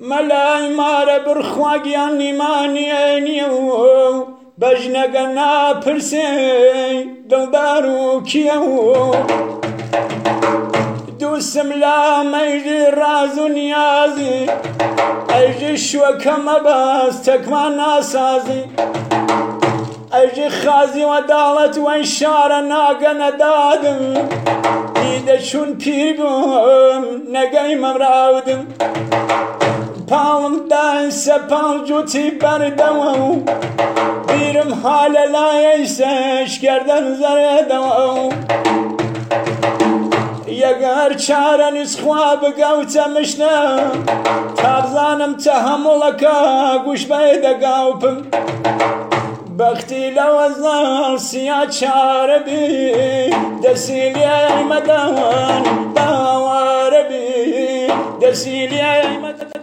مەلای مارە بڕخواگیان نیمانیێنیە و بەژنەگە ناپرسێ دڵدار و کیە و دووسم لا مەیژی ڕاز و نیازی ئەیژی شوەکە مەبەست تەکمان ناسازی ئەیژی خازی وەداڵەت وەی شارە ناگەنە دادم دیدە چون پیر بووم نەگەی مەمراودم پاڵم دای سەپاڵ جوتی بەردەوە و بیرم حالە لایەی سەشکردن زەرێدەوە و یەگەر چارە نیسخوا بگەوتە مشنە تابزانم تەهەموڵەکە گوش بەیدەگاوپم بەختی لەوە زاڵ سیا چارە بی دەسی لێ مەدەوان باوارە بی دەسی لێ